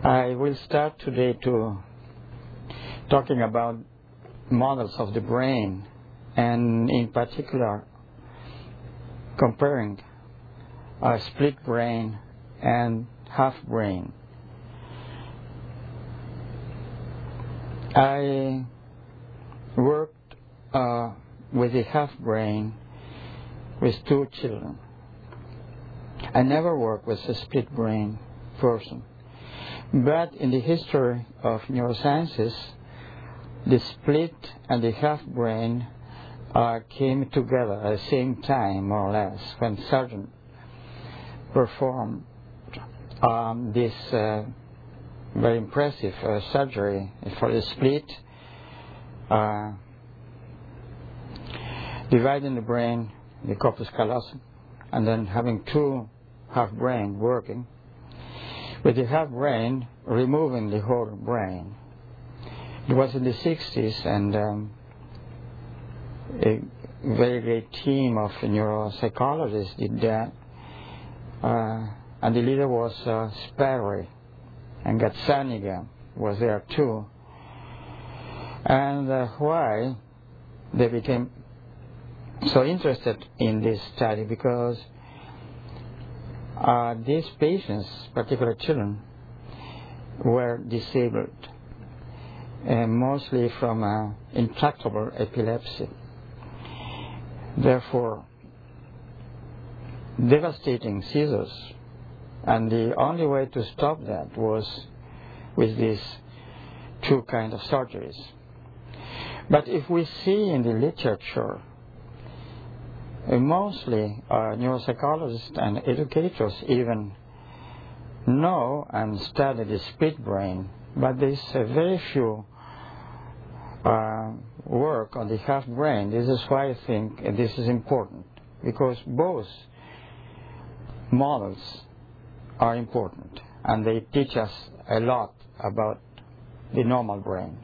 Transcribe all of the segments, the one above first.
I will start today to talking about models of the brain, and in particular comparing a split brain and half brain. I worked with a half brain with 2 children. I never worked with a split brain person. But in the history of neurosciences, the split and the half brain came together at the same time, more or less, when surgeons performed this very impressive surgery for the split, dividing the brain, the corpus callosum, and then having 2 half brain working, with the half brain removing the whole brain. It was in the 60s, and a very great team of neuropsychologists did that, and the leader was Sperry, and Gazzaniga was there too. And why they became so interested in this study, because these patients, particularly children, were disabled, mostly from intractable epilepsy. Therefore, devastating seizures, and the only way to stop that was with these 2 kinds of surgeries. But if we see in the literature, mostly neuropsychologists and educators even know and study the split brain, but there's very few work on the half brain. This is why I think this is important, because both models are important, and they teach us a lot about the normal brain.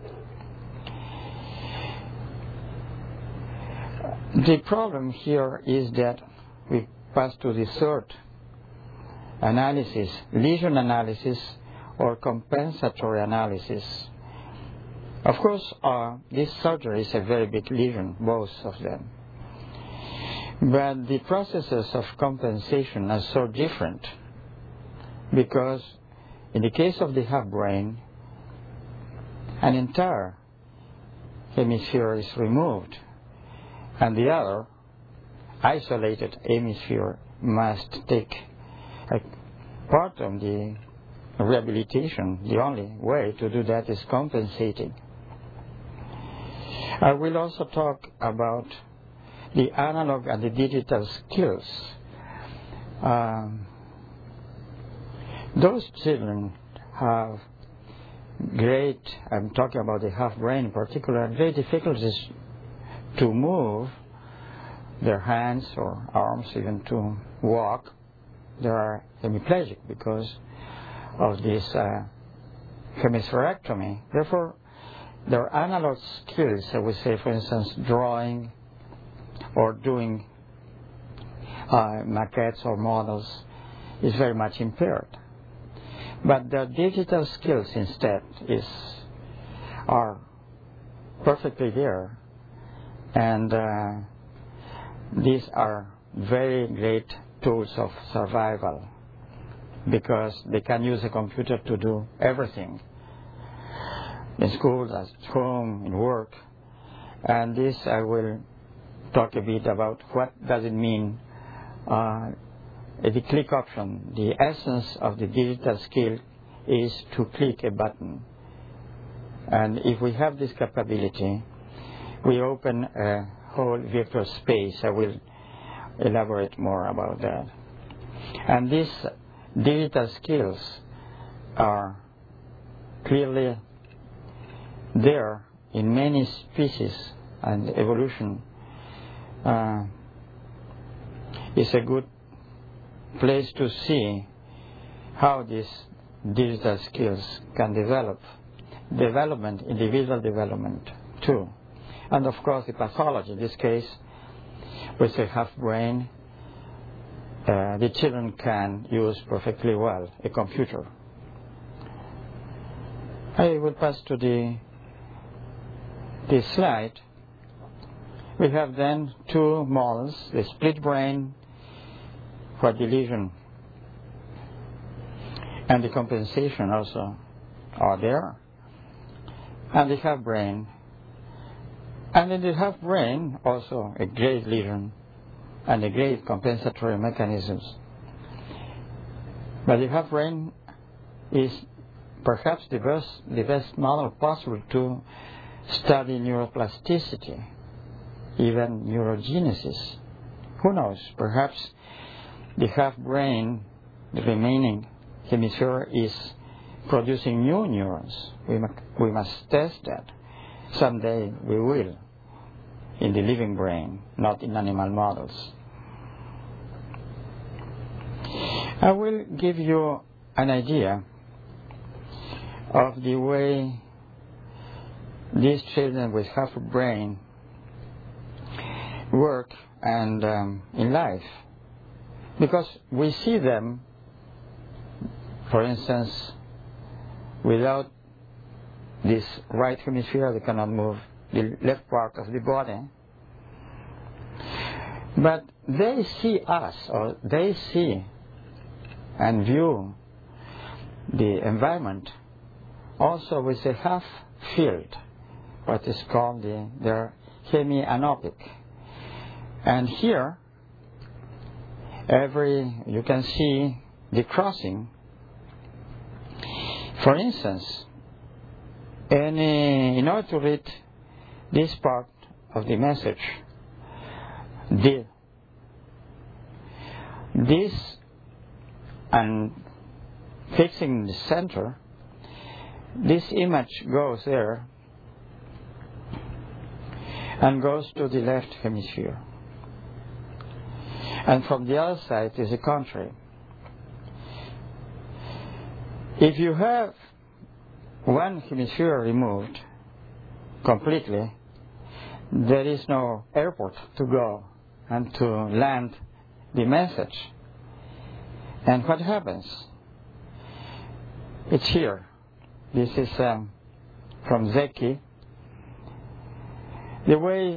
The problem here is that we pass to the third analysis, lesion analysis or compensatory analysis. Of course, this surgery is a very big lesion, both of them. But the processes of compensation are so different, because in the case of the half brain, an entire hemisphere is removed, and the other isolated hemisphere must take a part of the rehabilitation. The only way to do that is compensating. I will also talk about the analog and the digital skills. Those children have great, I'm talking about the half brain in particular, great difficulties to move their hands or arms, even to walk. They are hemiplegic because of this hemispherectomy. Therefore, their analog skills, I would say, for instance, drawing or doing maquettes or models, is very much impaired. But their digital skills instead are perfectly there. And these are very great tools of survival, because they can use a computer to do everything, in school, at home, in work. And this I will talk a bit about what does it mean, the click option. The essence of the digital skill is to click a button. And if we have this capability, we open a whole virtual space. I will elaborate more about that. And these digital skills are clearly there in many species, and evolution is a good place to see how these digital skills can develop. Individual development too. And of course the pathology, in this case, with a half brain, the children can use perfectly well a computer I will pass to the slide. We have then two models, the split brain for the lesion and the compensation also are there, and the half brain. And in the half brain also a great lesion and a great compensatory mechanisms. But the half brain is perhaps the best model possible to study neuroplasticity, even neurogenesis. Who knows? Perhaps the half brain, the remaining hemisphere, is producing new neurons. We must test that. Someday we will, in the living brain, not in animal models. I will give you an idea of the way these children with half a brain work and in life, because we see them, for instance, without this right hemisphere they cannot move the left part of the body, but they see us, or they see and view the environment also with a half field, what is called their hemianopic. And here, you can see the crossing. For instance, in order to read this part of the message, this and fixing the center, this image goes there and goes to the left hemisphere. And from the other side is the contrary. If you have one hemisphere removed completely, there is no airport to go and to land the message. And what happens? It's here. This is from Zeki. The way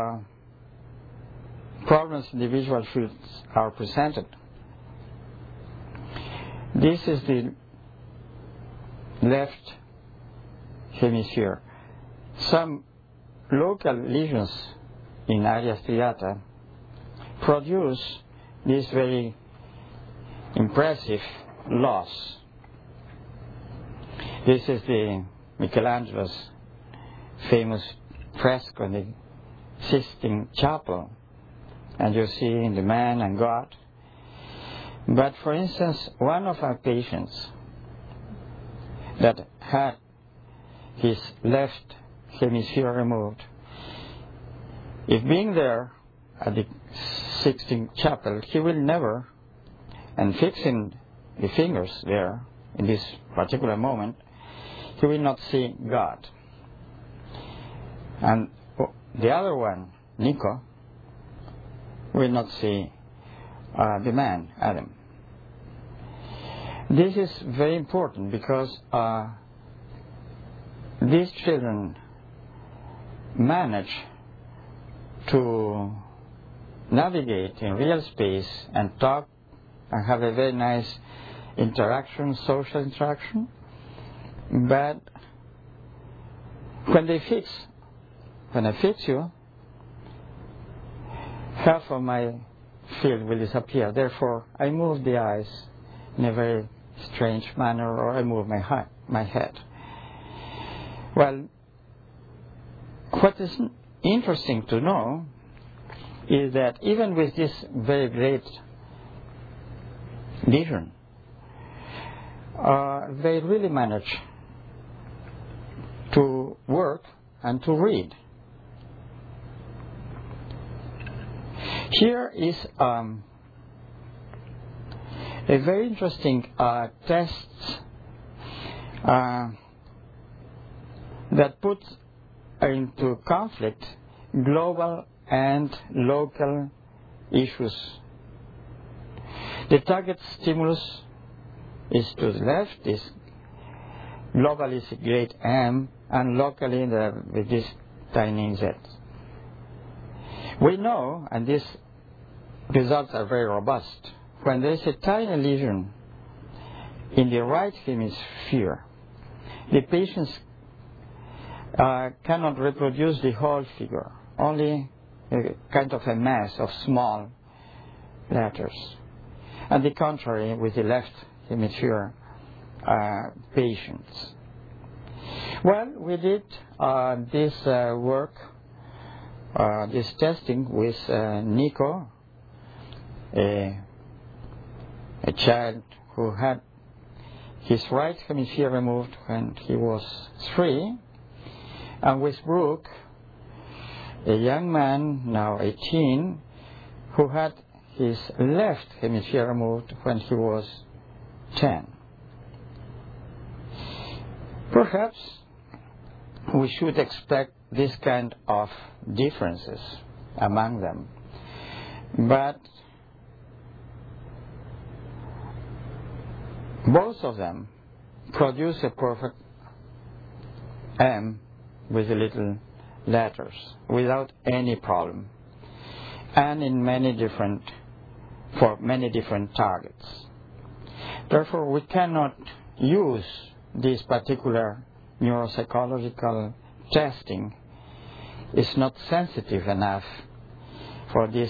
problems in the visual fields are presented. This is the left hemisphere. Some local lesions in area striata produce this very impressive loss. This is the Michelangelo's famous fresco in the Sistine Chapel, and you see in the man and God. But for instance, one of our patients that had his left hemisphere removed, if being there at the Sistine Chapel, he will never, and fixing the fingers there in this particular moment, he will not see God. And the other one, Nico, will not see the man, Adam. This is very important because these children manage to navigate in real space and talk and have a very nice interaction, social interaction. But when I fix you, half of my field will disappear. Therefore, I move the eyes in a very strange manner, or I move my head. Well, what is interesting to know is that even with this very great vision, they really manage to work and to read. Here is a very interesting test that puts into conflict global and local issues. The target stimulus is to the left, is globally is great M, and locally with this tiny Z. We know, and these results are very robust, when there is a tiny lesion in the right hemisphere, the patients cannot reproduce the whole figure, only a kind of a mass of small letters. And the contrary with the left hemisphere patients. Well, we did this work, this testing with Nico, a child who had his right hemisphere removed when he was 3, and with Brooke, a young man, now 18, who had his left hemisphere removed when he was 10. Perhaps we should expect this kind of differences among them, but both of them produce a perfect M with the little letters without any problem, and in for many different targets. Therefore, we cannot use this particular neuropsychological testing. It's not sensitive enough for this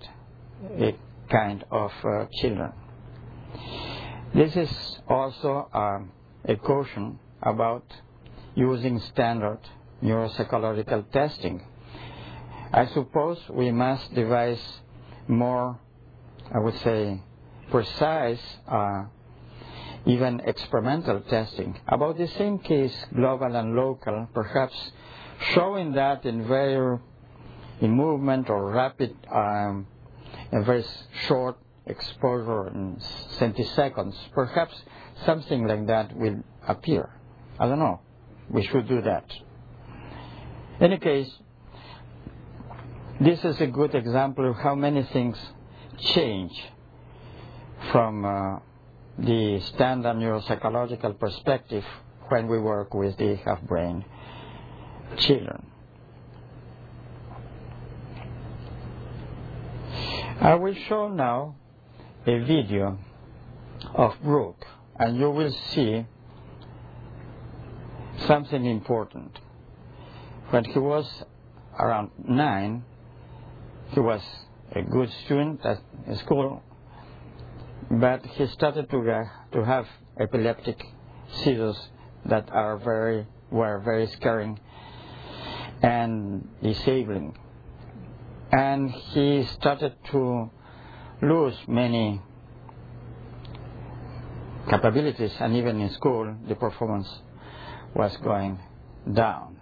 kind of children. This is also a caution about using standard neuropsychological testing. I suppose we must devise more, I would say, precise, even experimental testing about the same case, global and local, perhaps showing that in movement or rapid, a very short exposure in centiseconds, perhaps something like that will appear. I don't know. We should do that. In any case, this is a good example of how many things change from the standard neuropsychological perspective when we work with the half-brain children. I will show now a video of Brooke, and you will see something important. When he was around 9, he was a good student at school, but he started to have epileptic seizures that were very scaring and disabling. And he started to lose many capabilities, and even in school the performance was going down.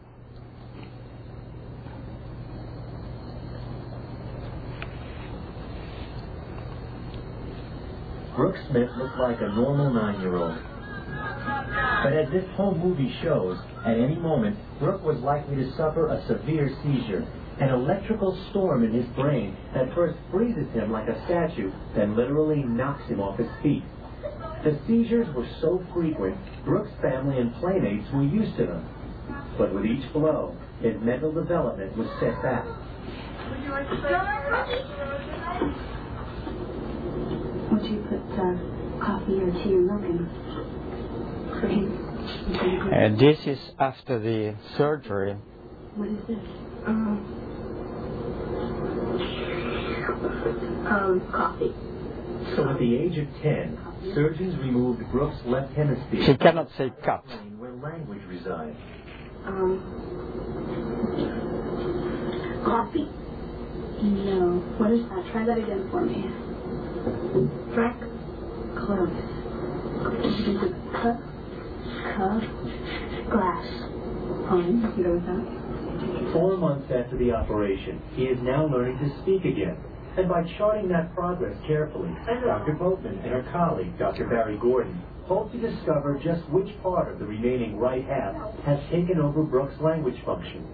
Brooke Smith looked like a normal 9-year-old. But as this home movie shows, at any moment, Brooke was likely to suffer a severe seizure, an electrical storm in his brain that first freezes him like a statue, then literally knocks him off his feet. The seizures were so frequent, Brooke's family and playmates were used to them. But with each blow, his mental development was set back. Would you put coffee or tea or milk in? Cream? This is after the surgery. What is this? Coffee. So at the age of 10, surgeons removed Brooke's left hemisphere. She cannot say cup. Where language resides. Coffee? No. What is that? Try that again for me. Track. Close. Cup. Glass. Fine. You can go with that. 4 months after the operation, he is now learning to speak again. And by charting that progress carefully, Dr. Boatman and her colleague, Dr. Barry Gordon, hope to discover just which part of the remaining right half has taken over Brooke's language function.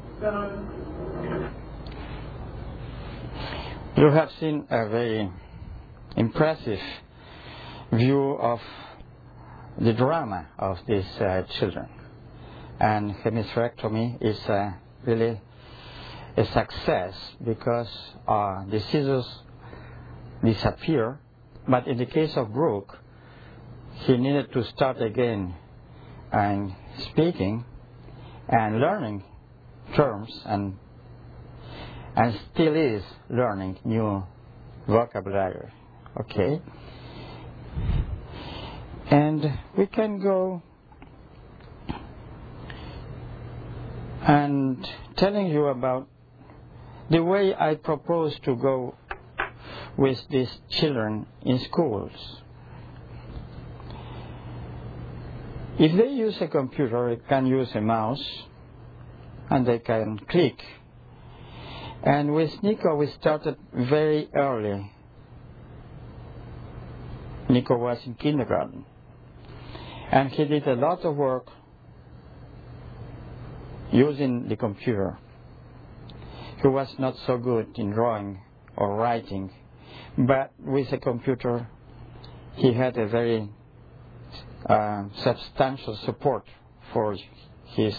You have seen a very impressive view of the drama of these children. And hemispherectomy is really a success because the scissors disappear. But in the case of Brooke, he needed to start again and speaking and learning terms and still is learning new vocabulary. Okay. And we can go and telling you about the way I propose to go with these children in schools. If they use a computer, they can use a mouse and they can click. And with Nico, we started very early. Nico was in kindergarten. And he did a lot of work using the computer. He was not so good in drawing or writing, but with a computer he had a very substantial support for his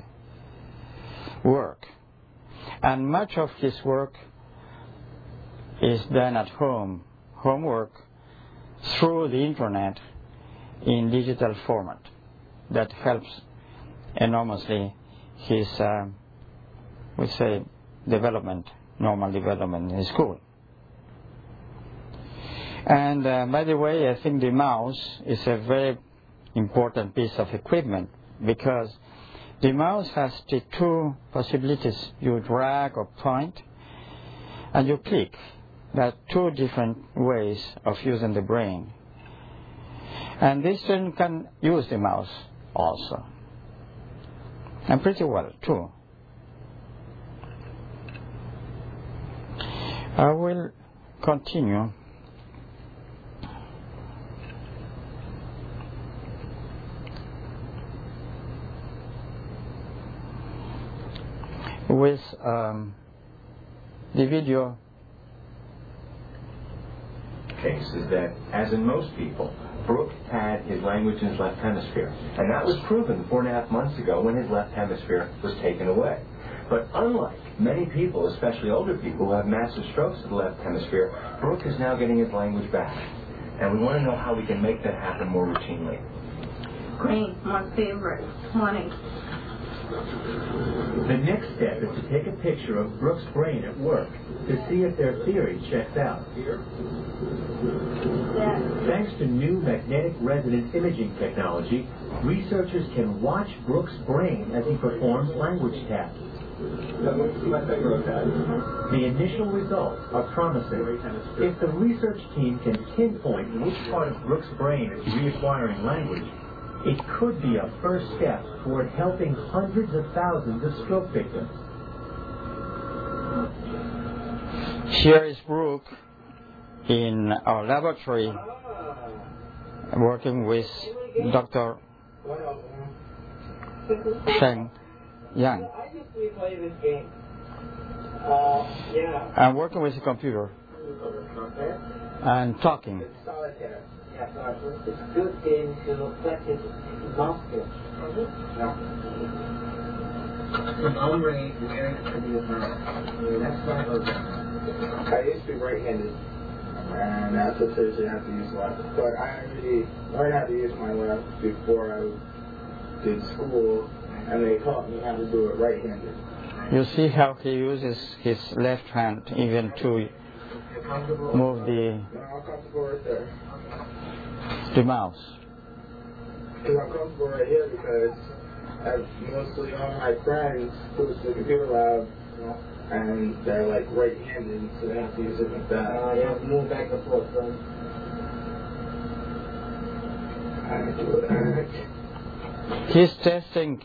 work. And much of his work is done at home, homework, through the internet in digital format. That helps enormously his, we say, development, normal development in school. And by the way, I think the mouse is a very important piece of equipment because the mouse has the two possibilities. You drag or point and you click. There are two different ways of using the brain. And this student can use the mouse also. And pretty well too. I will continue with the video. Case is that, as in most people, Brooke had his language in his left hemisphere. And that was proven 4.5 months ago when his left hemisphere was taken away. But unlike many people, especially older people who have massive strokes to the left hemisphere, Brooke is now getting his language back. And we want to know how we can make that happen more routinely. Green, my favorite. 20. The next step is to take a picture of Brooke's brain at work to see if their theory checks out. Thanks to new magnetic resonance imaging technology, researchers can watch Brooke's brain as he performs language tasks. The initial results are promising. If the research team can pinpoint which part of Brooke's brain is reacquiring language, it could be a first step toward helping hundreds of thousands of stroke victims. Here is Brooke in our laboratory working with Dr. Sheng Yang. I'm working with a computer and talking. It's a good game to practice muscle. I'm very computer. That's my program. I used to be right-handed, and that's what says you have to use left. But I already learned how to use my left before I did school, and they taught me how to do it right-handed. You see how he uses his left hand even to move the mouse. Because I'm comfortable right here because I have mostly all my friends go to the computer lab, and they're like right-handed, so they have to use it like that. You have to move back and forth, right? I do it. He's testing,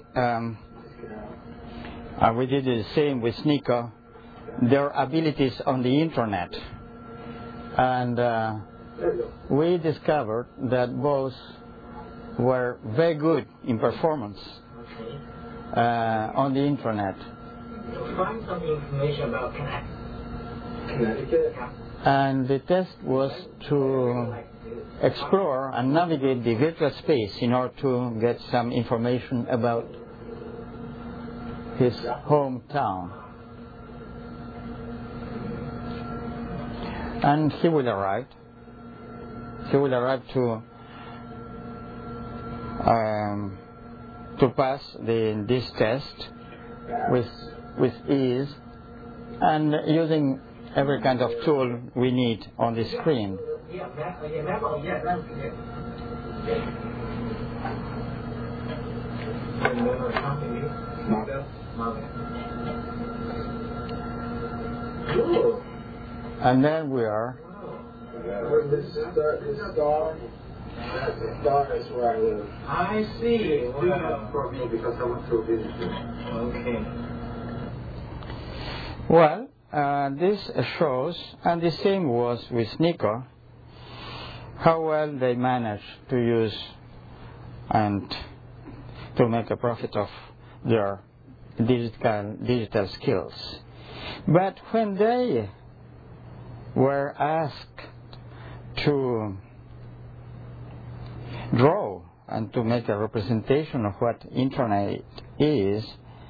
we did the same with Nico, their abilities on the internet. And we discovered that both were very good in performance on the internet. Find some information about Connecticut. And the test was to explore and navigate the virtual space in order to get some information about his hometown. And he will arrive. He will arrive to pass this test with ease, and using every kind of tool we need on the screen. And then we are. This star, that's the star is where I live. I see. It's different for me because I want to visit you. Okay. Well, this shows, and the same was with Nico, how well they managed to use and to make a profit of their digital skills. But when they were asked to draw and to make a representation of what Internet is,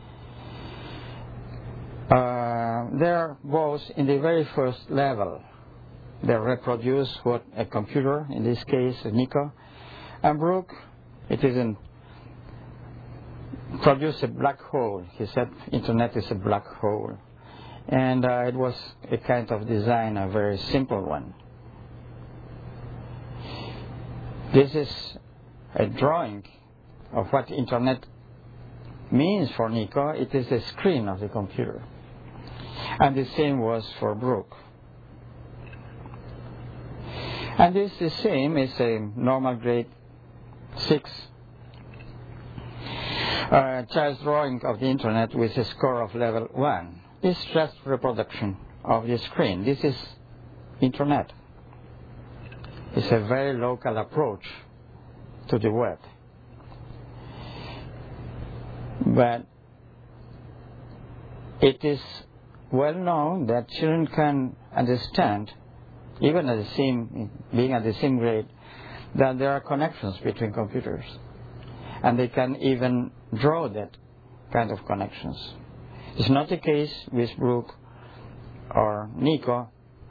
they're both in the very first level. They reproduce what a computer, in this case Nico, and Brooke, it isn't produce a black hole. He said Internet is a black hole. And it was a kind of design, a very simple one. This is a drawing of what Internet means for Nico. It is a screen of the computer. And the same was for Brooke. And this is the same as a normal grade 6 child's drawing of the Internet with a score of level 1. This is just reproduction of the screen. This is Internet. It's a very local approach to the web. But it is well known that children can understand, even at being at the same grade, that there are connections between computers. And they can even draw that kind of connections. It's not the case with Brooke or Nico,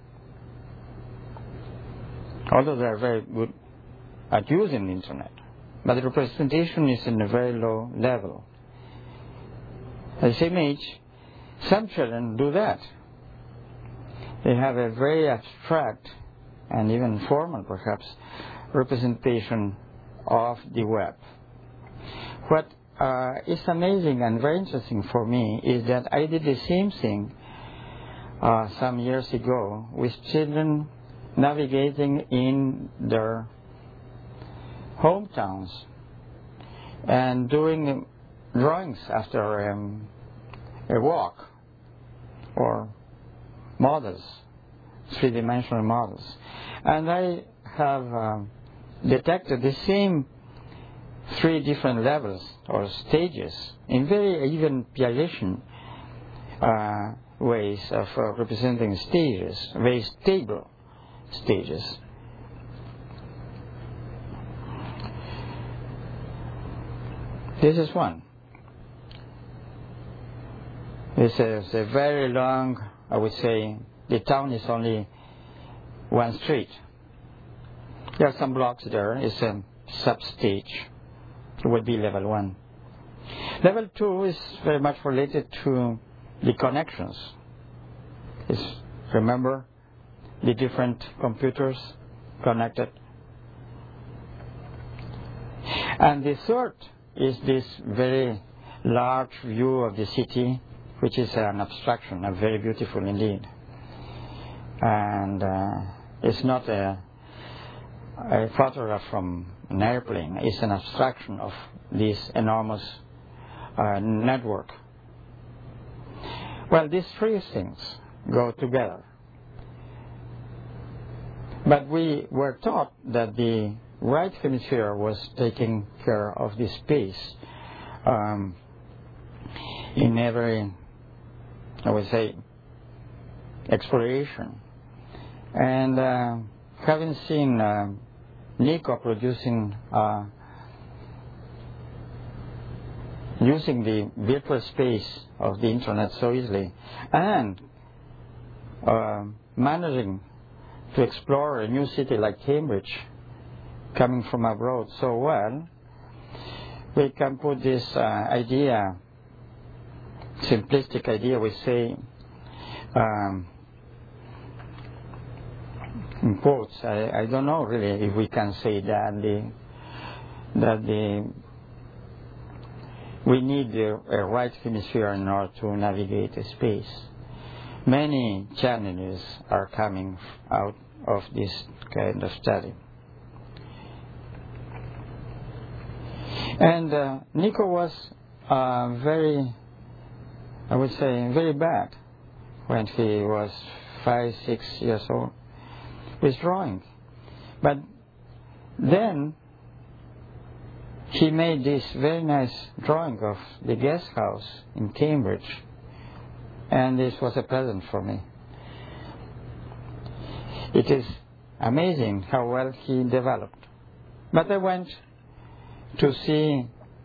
although they are very good at using the Internet. But the representation is in a very low level. At the same age, some children do that. They have a very abstract and even formal, perhaps, representation of the web. What is amazing and very interesting for me is that I did the same thing some years ago with children navigating in their hometowns and doing drawings after a walk or models, three-dimensional models. And I have detected the same 3 different levels or stages in very even Piagetian ways of representing stages, very stable stages. This is one. This is a very long, I would say, the town is only one street. There are some blocks there. It's a sub-stage. It would be level 1. Level 2 is very much related to the connections. Remember the different computers connected. And the third is this very large view of the city, which is an abstraction, a very beautiful indeed. And it's not a photograph from an airplane. It's an abstraction of this enormous network. Well, these 3 things go together. But we were taught that the right hemisphere was taking care of the space in every, I would say, exploration. And having seen Nico producing using the virtual space of the internet so easily, and managing to explore a new city like Cambridge, coming from abroad so well, we can put this idea, simplistic idea, we say, in quotes, I don't know really if we can say that we need a right hemisphere in order to navigate space. Many challenges are coming out of this kind of study. And Nico was very, I would say, very bad when he was 5, 6 years old with drawing. But then he made this very nice drawing of the guest house in Cambridge, and this was a present for me. It is amazing how well he developed. But I went to see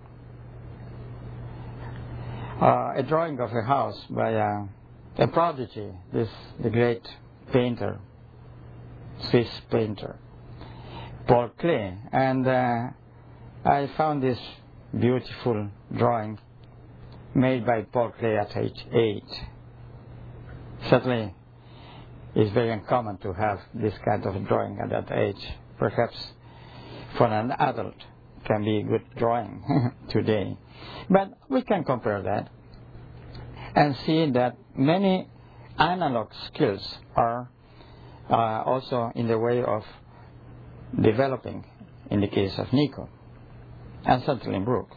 a drawing of a house by a prodigy, the great painter, Swiss painter, Paul Klee, and I found this beautiful drawing made by Paul Klee at age 8. Certainly, it's very uncommon to have this kind of drawing at that age. Perhaps for an adult can be a good drawing today. But we can compare that and see that many analog skills are also in the way of developing in the case of Nico and certainly Brooke.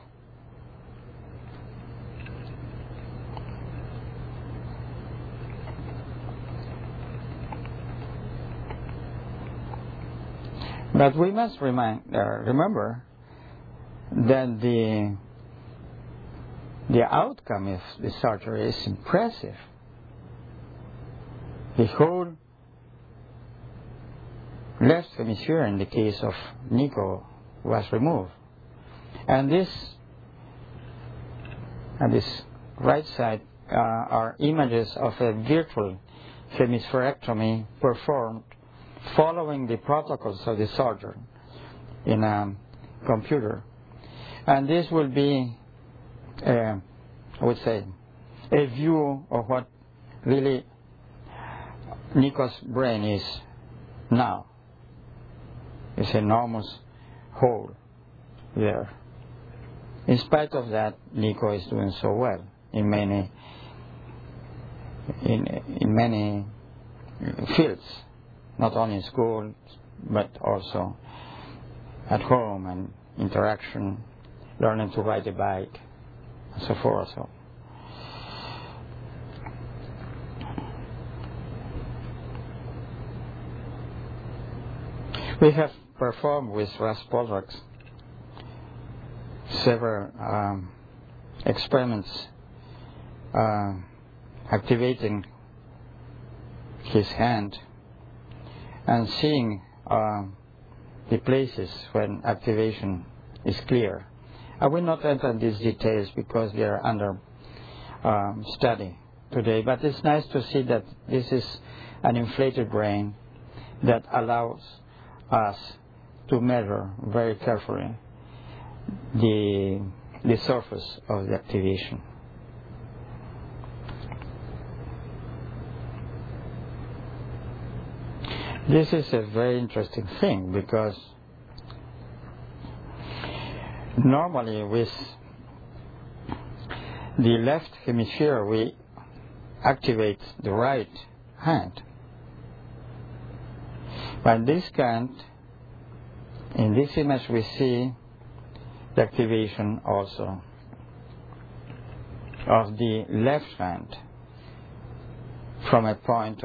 But we must remember that the outcome of the surgery is impressive. The whole left hemisphere in the case of Nico was removed. And this right side are images of a virtual hemispherectomy performed following the protocols of the surgeon in a computer. And this will be, I would say, a view of what really Nico's brain is now. It's an enormous hole there. In spite of that, Nico is doing so well in many fields, not only in school, but also at home and interaction, learning to ride a bike, and so forth. So. We have performed with Russ Poldrax several experiments activating his hand and seeing the places when activation is clear. I will not enter these details because they are under study today, but it's nice to see that this is an inflated brain that allows us to measure very carefully the surface of the activation. This is a very interesting thing because normally with the left hemisphere we activate the right hand. But in this image we see the activation also of the left hand from a point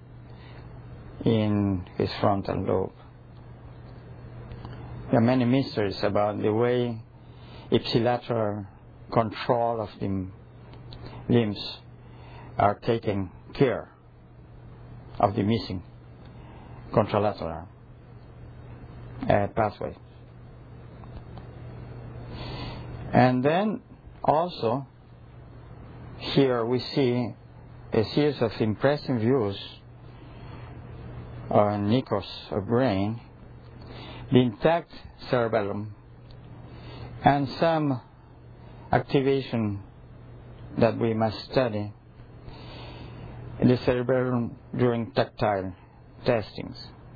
in his frontal lobe. There are many mysteries about the way ipsilateral control of the limbs are taking care of the missing contralateral. pathway. And then also here we see a series of impressive views on Nico's brain, the intact cerebellum, and some activation that we must study in the cerebellum during tactile testings.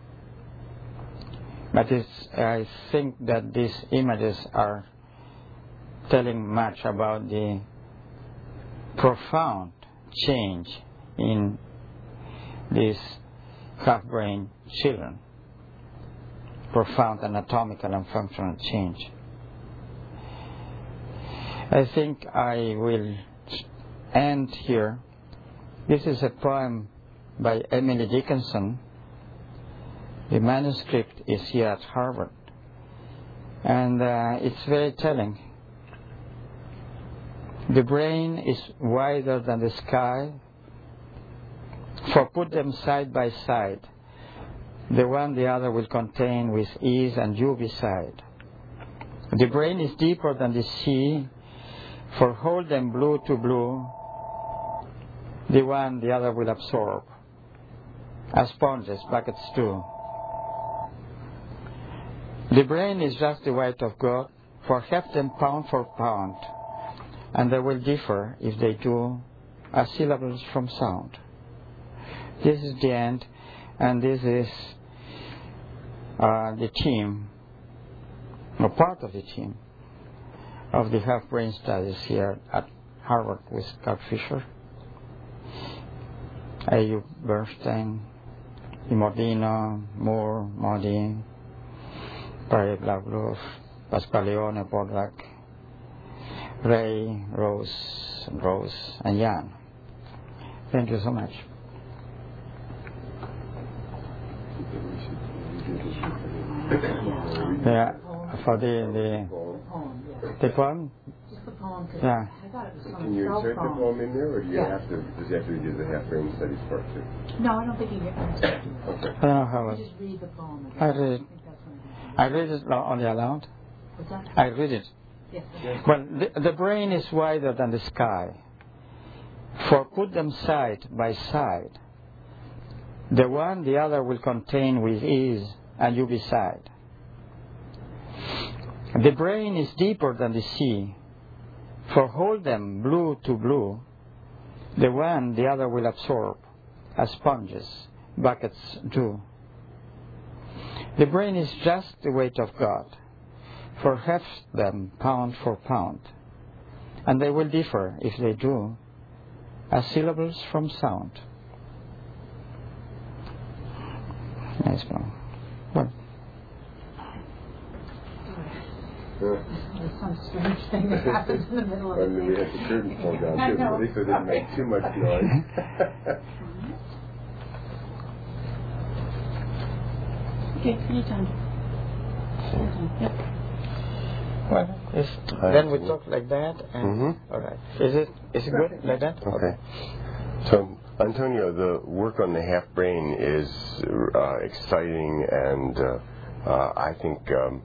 But I think that these images are telling much about the profound change in these half-brain children, profound anatomical and functional change. I think I will end here. This is a poem by Emily Dickinson. The manuscript is here at Harvard, and it's very telling. The brain is wider than the sky, for put them side by side. The one the other will contain with ease, and you beside. The brain is deeper than the sea, for hold them blue to blue. The one the other will absorb, as sponges buckets do. The brain is just the weight of God, for half them pound for pound, and they will differ if they do, as syllables from sound. This is the end, and this is the team, or part of the team, of the half-brain studies here at Harvard with Carl Fisher, Ayub Bernstein, Imordino, Moore, Modi, Barry Blackloff, Pasqualeone, Podrak, Ray, Rose, and Jan. Thank you so much. Yeah, for the poem? Just the poem. Yeah. I thought it was some Can you insert the poem in there, or do you have to? Does he have to do the half-brain studies part too? No, I don't think you get that. Okay. I don't know how You just read the poem. I read it. think that's what I read it only aloud. What's that? I read it. Yes. Well, the brain is wider than the sky, for put them side by side. The one the other will contain with ease, and you beside. The brain is deeper than the sea, for hold them blue to blue. The one the other will absorb, as sponges buckets do. The brain is just the weight of God, for half them pound for pound, and they will differ if they do, as syllables from sound. Nice one. Well. There's some strange thing that happens in the middle of it. And then we had the curtain pulled down too, but at least it didn't make too much noise. Okay, anytime. Yep. Well, then we talk like that, and all right. Is it good like that? Okay. So, Antonio, the work on the half brain is exciting, and I think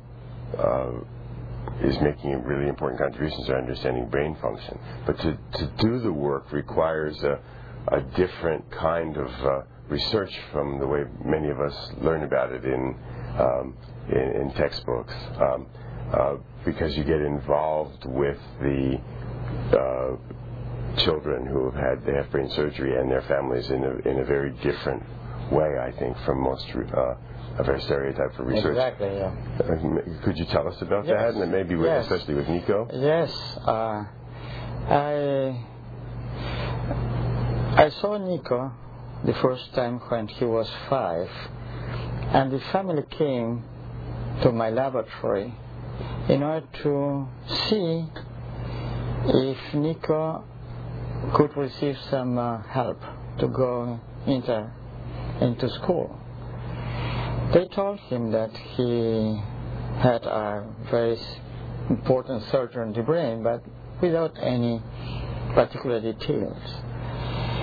is making really important contributions to understanding brain function. But to do the work requires a different kind of research from the way many of us learn about it in textbooks, because you get involved with the children who have had the half-brain surgery and their families in a very different way, I think, from most of our stereotype of research. Exactly, yeah. Could you tell us about Yes. that, and maybe especially with Nico? Yes, I saw Nico the first time when he was 5, and the family came to my laboratory in order to see if Nico could receive some help to go into school. They told him that he had a very important surgery in the brain, but without any particular details.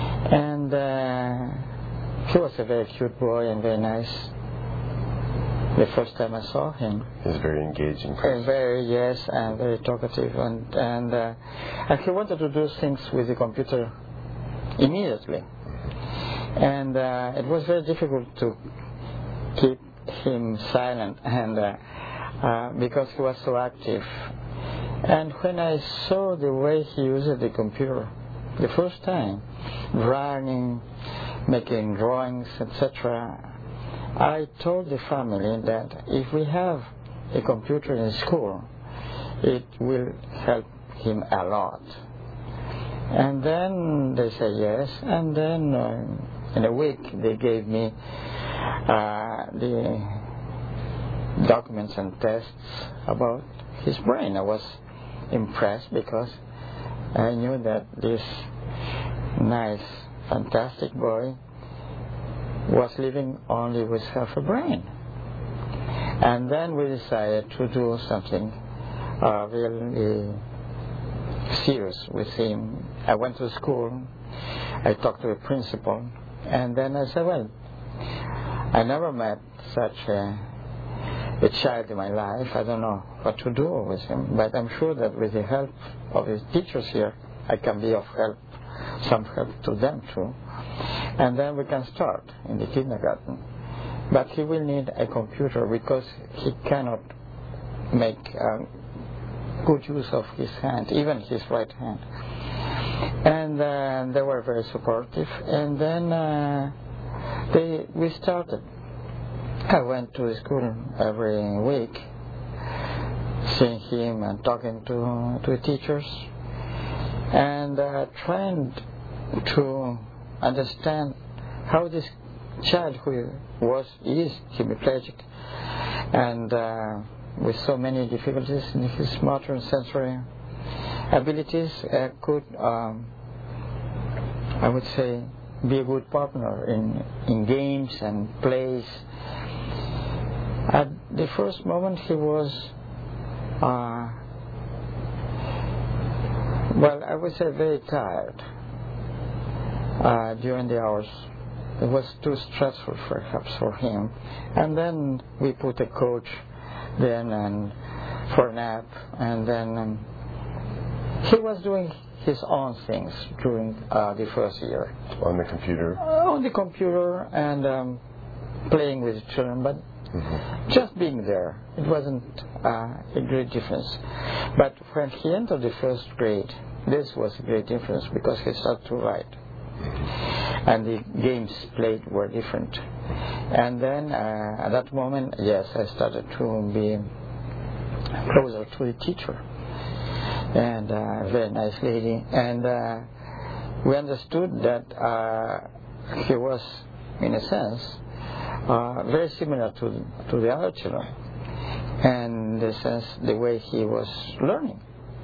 And he was a very cute boy and very nice. the first time I saw him. He's very engaging. Very talkative, and he wanted to do things with the computer immediately, and it was very difficult to keep him silent, and because he was so active. And when I saw the way he used the computer the first time, running, making drawings, etc., I told the family that if we have a computer in school, it will help him a lot. And then they said yes, and then in a week they gave me the documents and tests about his brain. I was impressed because I knew that this nice, fantastic boy was living only with half a brain. And then we decided to do something really serious with him. I went to school, I talked to the principal, and then I said, well, I never met such a child in my life. I don't know what to do with him, but I'm sure that with the help of his teachers here, I can be of help, some help to them too. And then we can start in the kindergarten. But he will need a computer because he cannot make good use of his hand, even his right hand. And they were very supportive. And then we started. I went to school every week, seeing him and talking to the teachers, and trying to understand how this child who is hemiplegic and with so many difficulties in his motor and sensory abilities could, I would say, be a good partner in games and plays. At the first moment he was, well, I would say very tired during the hours. It was too stressful perhaps for him. And then we put a coach then and for a nap, and then he was doing his own things during the first year. On the computer? On the computer and playing with children, but just being there. It wasn't a great difference. But when he entered the first grade, this was a great difference because he started to write. And the games played were different. And then at that moment, yes, I started to be closer to the teacher. And a very nice lady. And we understood that he was, in a sense, very similar to the other children. And in the sense, the way he was learning.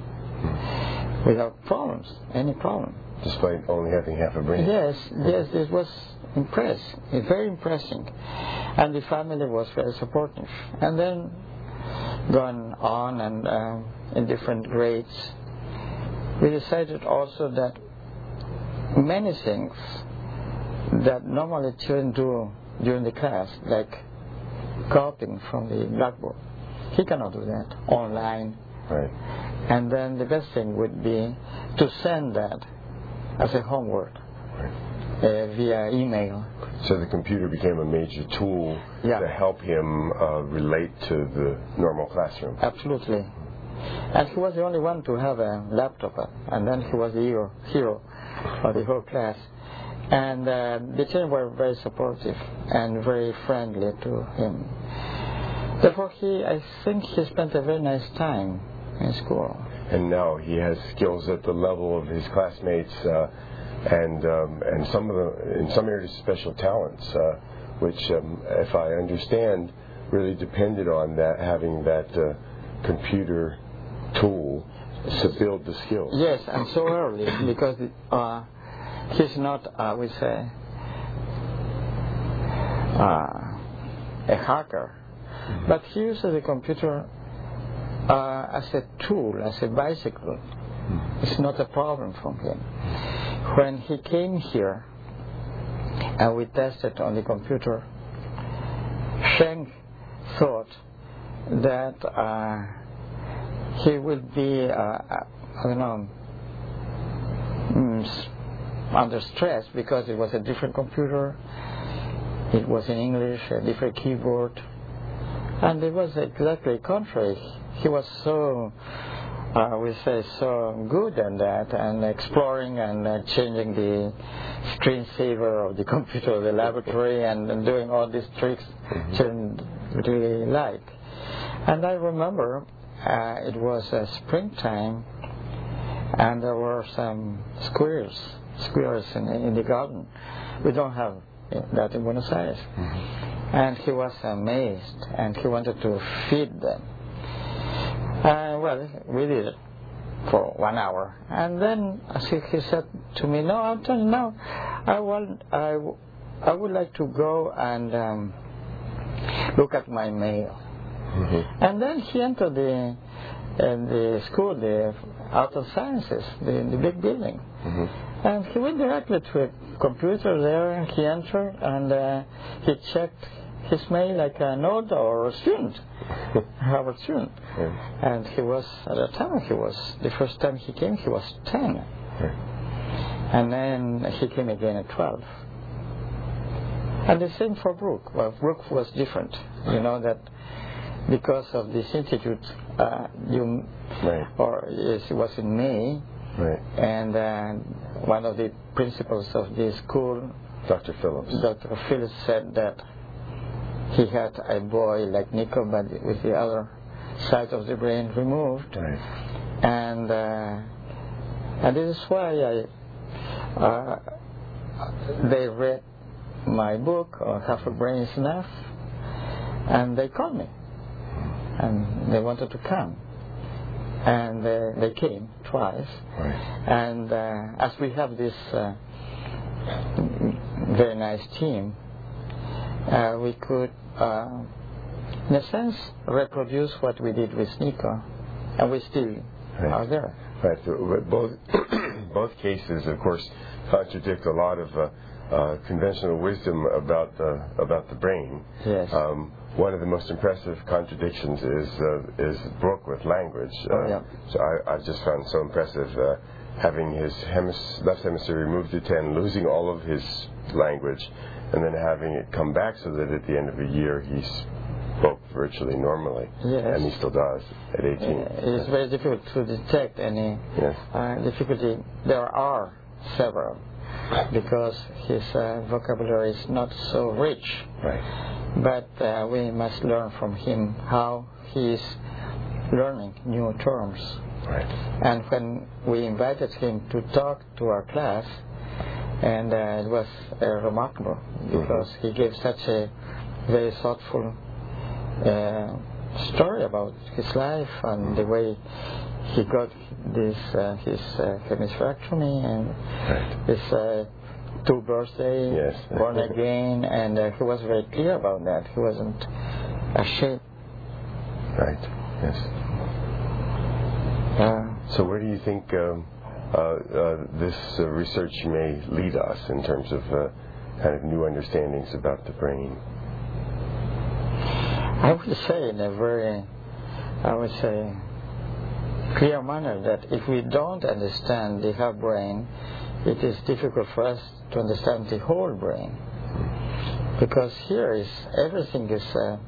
Without problems, any problem. Despite only having half a brain. Yes, it was very impressive. And the family was very supportive. And then, going on and in different grades, we decided also that many things that normally children do during the class, like copying from the blackboard, he cannot do that online. Right. And then the best thing would be to send that as a homework via email. So the computer became a major tool to help him relate to the normal classroom. Absolutely. And he was the only one to have a laptop, and then he was the hero of the whole class. And the children were very supportive and very friendly to him. Therefore, I think he spent a very nice time in school. And now he has skills at the level of his classmates, and in some areas special talents, which, if I understand, really depended on that having that computer tool to build the skills. Yes, and so early because he's not, I would say, a hacker, but he uses the computer as a tool, as a bicycle. It's not a problem for him. When he came here and we tested on the computer, Sheng thought that he would be, under stress because it was a different computer. It was in English, a different keyboard, and it was exactly contrary. He was so, so good at that, and exploring and changing the screensaver of the computer, the laboratory, and doing all these tricks children really like. And I remember it was springtime, and there were some squirrels in the garden. We don't have that in Buenos Aires. And he was amazed, and he wanted to feed them. Well, we did it for 1 hour, and then he said to me, "No, Anton, no, I would like to go and look at my mail." And then he entered the school, the Art of Sciences, the big building. And he went directly to a computer there, and he entered, and he checked his mail like an old or a student, Harvard student. And he was, at the time, the first time he came, he was 10. And then he came again at 12. And the same for Brooke. Well, Brooke was different. You know that because of this institute, it was in May, and one of the principals of the school, Dr. Phillips, said that he had a boy like Nico, but with the other side of the brain removed, and this is why they read my book, or Half a Brain is Enough, and they called me, and they wanted to come. And they came twice. And as we have this very nice team, we could, in a sense, reproduce what we did with Nico, and we still are there. Right. So both cases, of course, contradict a lot of conventional wisdom about the brain. Yes. One of the most impressive contradictions is Brooke with language. So I just found so impressive having his left hemisphere removed to 10, losing all of his language, and then having it come back so that at the end of a year he spoke virtually normally. Yes. And he still does at 18. It's very difficult to detect any difficulty. There are several, because his vocabulary is not so rich. But we must learn from him how he is learning new terms. And when we invited him to talk to our class, and it was remarkable, because he gave such a very thoughtful story about his life and the way he got this his hemispherectomy and his 2 birthdays, born again, and he was very clear about that. He wasn't ashamed. So where do you think this research may lead us in terms of kind of new understandings about the brain? I would say in a very, clear manner that if we don't understand the half brain, it is difficult for us to understand the whole brain, because here everything is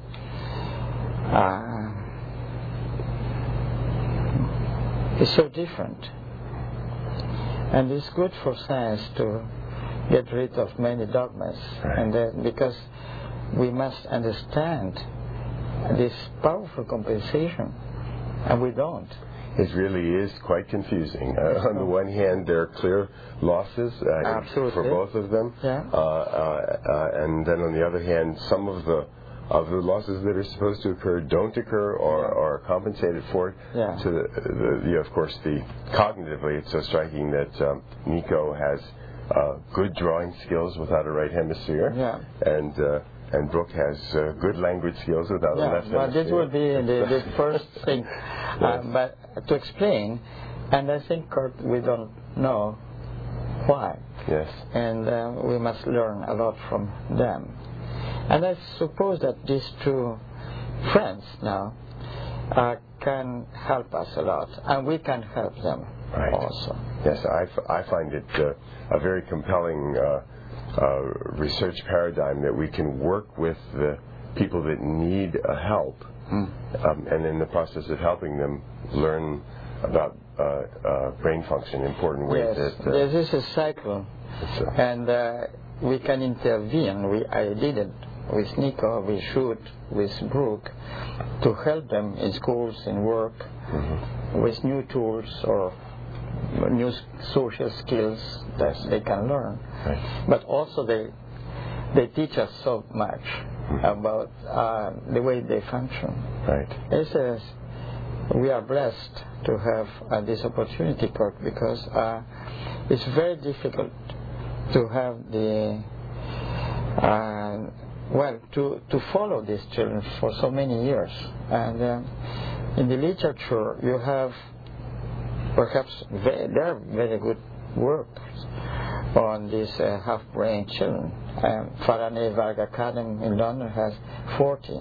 so different, and it's good for science to get rid of many dogmas, and because we must understand this powerful compensation, and we don't. It really is quite confusing. On the one hand, there are clear losses for both of them, and then on the other hand, some of the losses that are supposed to occur don't occur or are compensated for. Of course, cognitively, it's so striking that Nico has good drawing skills without a right hemisphere, and Brooke has good language skills without a left hemisphere. Well, this would be the first thing. But to explain, and I think, Kurt, we don't know why. And we must learn a lot from them. And I suppose that these 2 friends now can help us a lot, and we can help them also. Yes, I find it a very compelling research paradigm that we can work with the people that need help, and in the process of helping them learn about brain function, important ways. Yes, this is a cycle, and we can intervene. I did it with Nico, with Shoot, with Brooke, to help them in schools, in work, with new tools or new social skills that they can learn. But also they teach us so much about the way they function. We are blessed to have this opportunity, Kirk, because it's very difficult to have to follow these children for so many years. And in the literature, you have perhaps there are very good work on these half-brain children. Faraneh Varghakadem in London has 40.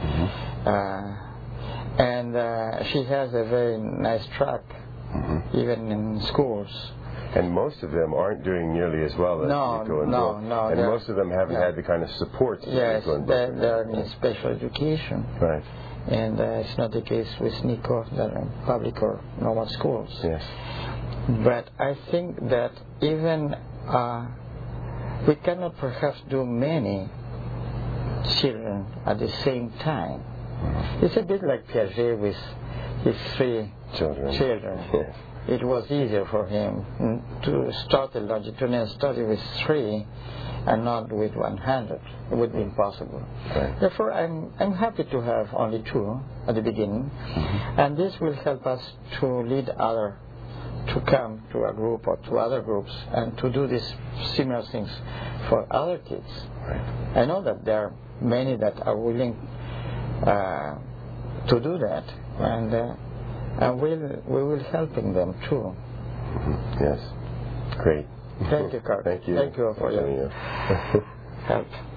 And she has a very nice track, even in schools. And most of them aren't doing nearly as well as Nico and Brooke. No. And most of them haven't had the kind of support. Yes, they're in special education. Right. And it's not the case with Nico. They're in public or normal schools. Yes. But I think that even we cannot perhaps do many children at the same time. It's a bit like Piaget with his 3 children. Yes. It was easier for him to start a longitudinal study with 3 and not with 100. It would be impossible. Right. Therefore, I'm happy to have only 2 at the beginning, and this will help us to lead others to come to a group or to other groups and to do these similar things for other kids. Right. I know that there are many that are willing to do that, and we will helping them too. Yes. Great. Thank you, Carl. Thank you. Thank you for your help.